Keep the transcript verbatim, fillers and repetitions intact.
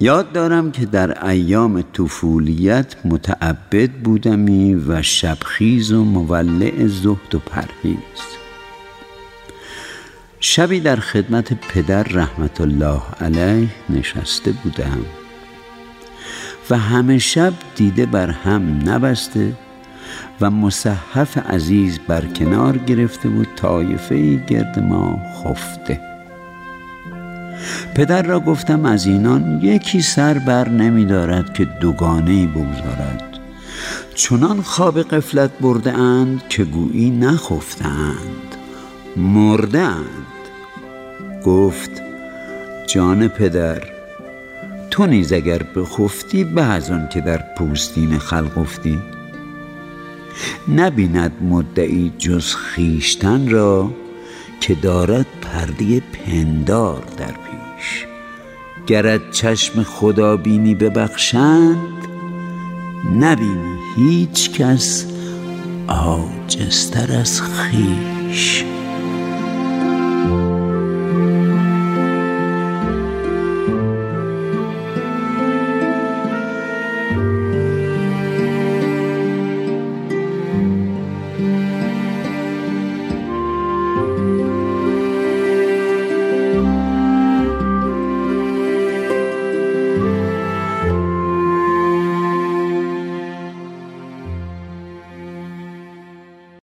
یاد دارم که در ایام طفولیت متعبد بودمی و شبخیز و مولع زهد و پرهیز. شبی در خدمت پدر رحمت الله علیه نشسته بودم و همه شب دیده بر هم نبسته و مصحف عزیز بر کنار گرفته بود، طایفه‌ای گرد ما خفته. پدر را گفتم از اینان یکی سر بر نمی دارد که دوگانه‌ای بگذارد، چنان خواب غفلت برده اند که گویی نخفتند، مرده اند. گفت جان پدر، تو نیز اگر بخفتی به از آن که در پوستین خلق افتی. نبیند مدعی جز خویشتن را که دارد پرده پندار در پیش. گرت چشم خدا بینی ببخشند، نبینی هیچ کس عاجزتر از خویش.